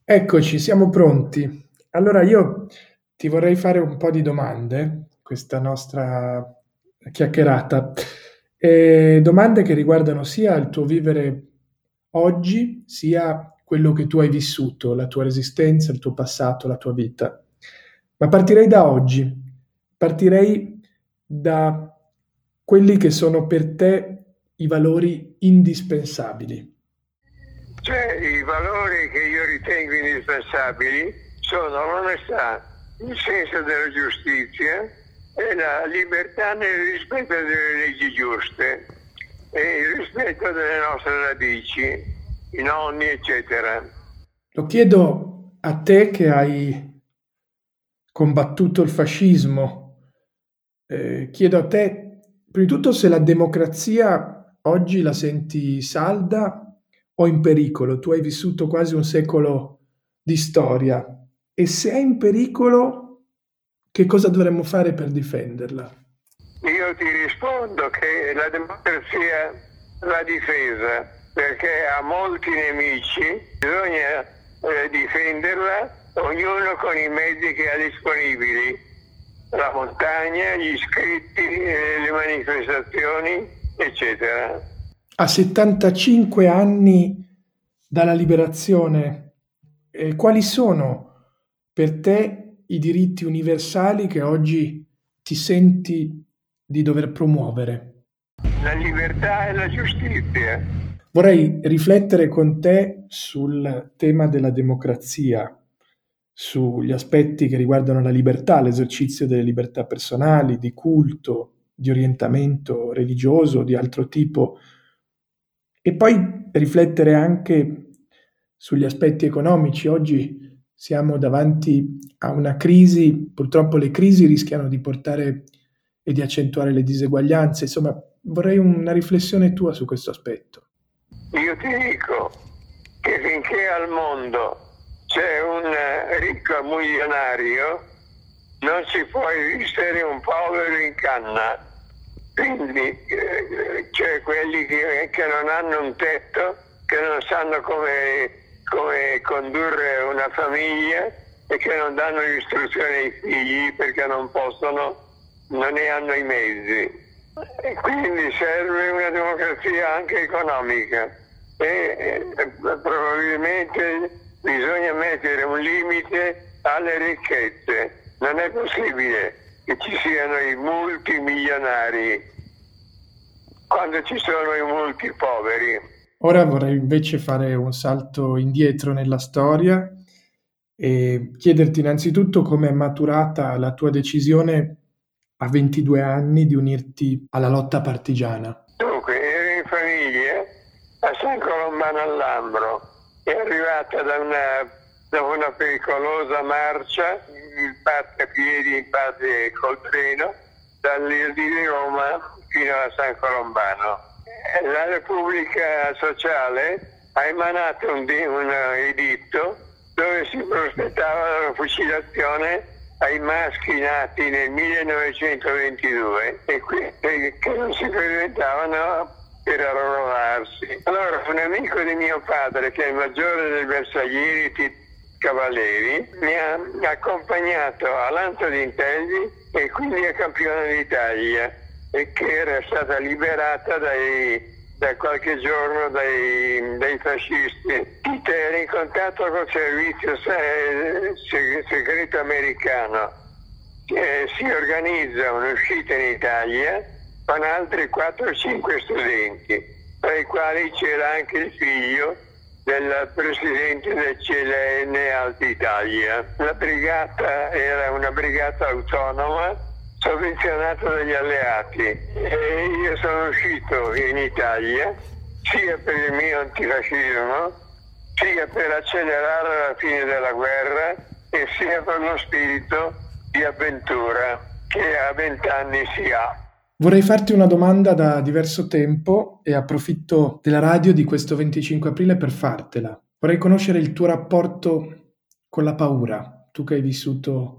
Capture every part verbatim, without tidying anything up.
Eccoci, siamo pronti. Allora io ti vorrei fare un po' di domande, questa nostra chiacchierata, e domande che riguardano sia il tuo vivere oggi, sia quello che tu hai vissuto, la tua resistenza, il tuo passato, la tua vita. Ma partirei da oggi, partirei da quelli che sono per te i valori indispensabili. Cioè, i valori che io ritengo indispensabili sono l'onestà, il senso della giustizia e la libertà nel rispetto delle leggi giuste e il rispetto delle nostre radici, i nonni, eccetera. Lo chiedo a te che hai combattuto il fascismo, eh, chiedo a te, prima di tutto, se la democrazia oggi la senti salda o in pericolo. Tu hai vissuto quasi un secolo di storia e se è in pericolo, che cosa dovremmo fare per difenderla? Io ti rispondo che la democrazia va difesa perché ha molti nemici, bisogna eh, difenderla, ognuno con i mezzi che ha disponibili, la montagna, gli iscritti, eh, le manifestazioni, eccetera. A settantacinque anni dalla liberazione, eh, quali sono per te i diritti universali che oggi ti senti di dover promuovere? La libertà e la giustizia. Vorrei riflettere con te sul tema della democrazia, sugli aspetti che riguardano la libertà, l'esercizio delle libertà personali, di culto, di orientamento religioso, di altro tipo, e poi riflettere anche sugli aspetti economici. Oggi siamo davanti a una crisi, purtroppo le crisi rischiano di portare e di accentuare le diseguaglianze. Insomma, vorrei una riflessione tua su questo aspetto. Io ti dico che finché al mondo c'è un ricco milionario, non si può esistere un povero in canna. Quindi eh, c'è quelli che, che non hanno un tetto, che non sanno come, come condurre una famiglia e che non danno istruzioni ai figli perché non possono, non ne hanno i mezzi. E quindi serve una democrazia anche economica e eh, probabilmente bisogna mettere un limite alle ricchezze. Non è possibile che ci siano i multimilionari quando ci sono i multipoveri. Ora vorrei invece fare un salto indietro nella storia e chiederti innanzitutto come è maturata la tua decisione a ventidue anni di unirti alla lotta partigiana. Dunque, ero in famiglia a San Colombano al Lambro, è arrivata da una, da una pericolosa marcia, in parte a piedi, in parte col treno, dall'I di Roma fino a San Colombano. La Repubblica Sociale ha emanato un, un editto dove si prospettava la fucilazione ai maschi nati nel millenovecentoventidue e que- che non si presentavano per arruolarsi. Allora un amico di mio padre, che è il maggiore del Bersaglieri Tito Cavalieri, mi ha accompagnato all'Anto d'Intelli e quindi a campione d'Italia, e che era stata liberata dai, da qualche giorno dai, dai fascisti. Tito era in contatto col servizio se- segreto americano. Eh, si organizza un'uscita in Italia con altri quattro o cinque studenti, tra i quali c'era anche il figlio del presidente del C L N Alta Italia. La brigata era una brigata autonoma sovvenzionata dagli alleati e io sono uscito in Italia sia per il mio antifascismo, sia per accelerare la fine della guerra e sia per lo spirito di avventura che a vent'anni si ha. Vorrei farti una domanda da diverso tempo e approfitto della radio di questo venticinque aprile per fartela. Vorrei conoscere il tuo rapporto con la paura. Tu che hai vissuto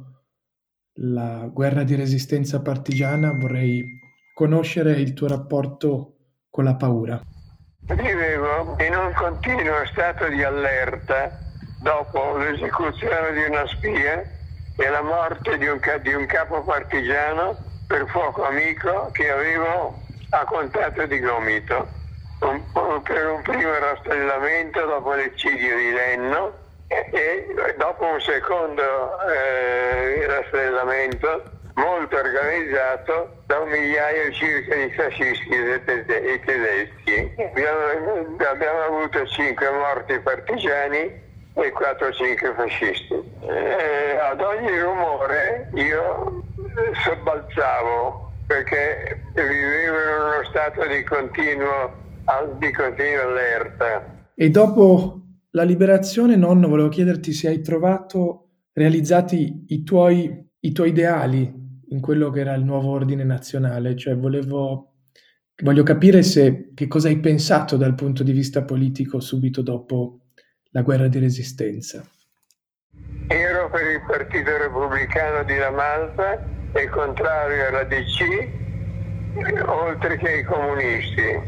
la guerra di resistenza partigiana, vorrei conoscere il tuo rapporto con la paura. Vivevo in un continuo stato di allerta dopo l'esecuzione di una spia e la morte di un, di un capo partigiano per fuoco amico che avevo a Contatto di Gomito. Un, per un primo rastrellamento dopo l'eccidio di Lenno e, e dopo un secondo eh, rastrellamento molto organizzato da un migliaio circa di fascisti e tedeschi. Abbiamo, abbiamo avuto cinque morti partigiani e quattro o cinque fascisti. Eh, ad ogni rumore io sobbalzavo perché vivevo in uno stato di continuo di continua allerta. E dopo la liberazione, nonno, volevo chiederti se hai trovato realizzati i tuoi, i tuoi ideali in quello che era il nuovo ordine nazionale, cioè volevo, voglio capire se, che cosa hai pensato dal punto di vista politico subito dopo la guerra di resistenza. Ero per il Partito Repubblicano di La Malta e contrario alla D C, oltre che ai comunisti,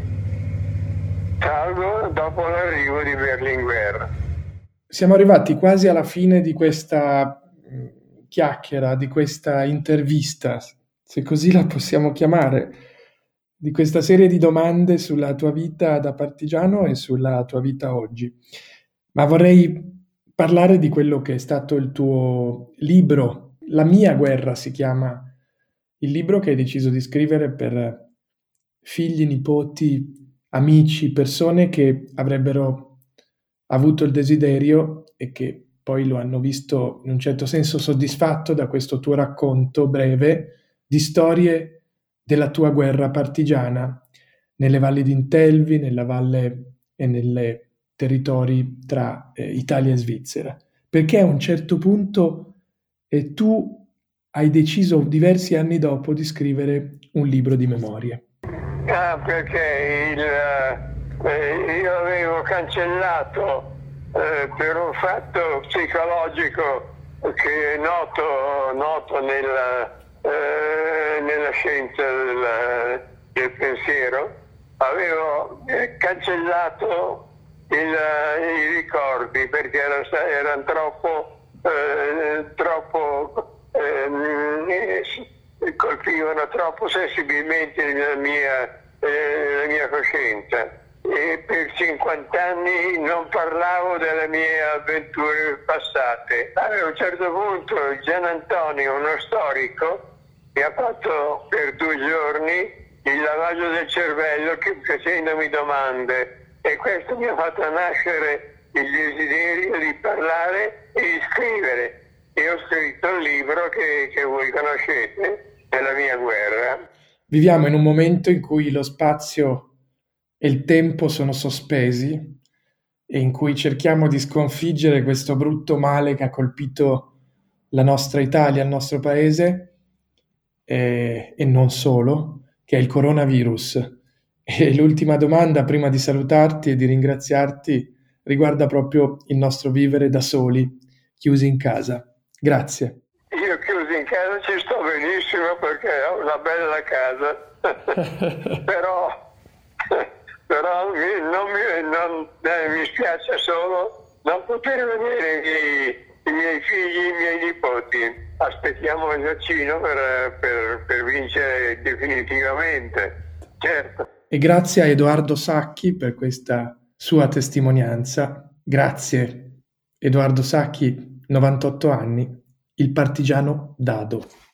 salvo dopo l'arrivo di Berlinguer. Siamo arrivati quasi alla fine di questa chiacchiera, di questa intervista, se così la possiamo chiamare, di questa serie di domande sulla tua vita da partigiano e sulla tua vita oggi. Ma vorrei parlare di quello che è stato il tuo libro. La mia guerra si chiama il libro che hai deciso di scrivere per figli, nipoti, amici, persone che avrebbero avuto il desiderio e che poi lo hanno visto in un certo senso soddisfatto da questo tuo racconto breve di storie della tua guerra partigiana nelle valli d'Intelvi, nella valle e nei territori tra eh, Italia e Svizzera. Perché a un certo punto eh, tu hai deciso diversi anni dopo di scrivere un libro di memorie. Ah, perché il, eh, io avevo cancellato eh, per un fatto psicologico che è noto, noto nella, eh, nella scienza del, del pensiero, avevo eh, cancellato il, i ricordi perché erano, erano troppo, eh, troppo eh, colpivano troppo sensibilmente la mia, eh, la mia coscienza e per cinquanta anni non parlavo delle mie avventure passate. A un certo punto Gian Antonio, uno storico, mi ha fatto per due giorni il lavaggio del cervello che, facendomi domande e questo mi ha fatto nascere il desiderio di parlare e di scrivere. E ho scritto un libro che, che voi conoscete, della mia guerra. Viviamo in un momento in cui lo spazio e il tempo sono sospesi e in cui cerchiamo di sconfiggere questo brutto male che ha colpito la nostra Italia, il nostro paese e, e non solo, che è il coronavirus. E l'ultima domanda prima di salutarti e di ringraziarti riguarda proprio il nostro vivere da soli, chiusi in casa. Grazie. Io chiuso in casa ci sto benissimo perché ho una bella casa, però, però mi, non mi, non, eh, mi spiace solo non poter vedere i miei, i miei figli, i miei nipoti. Aspettiamo il vaccino per, per, per vincere definitivamente, certo. E grazie a Edoardo Sacchi per questa sua testimonianza. Grazie Edoardo Sacchi, novantotto anni, il partigiano Dado.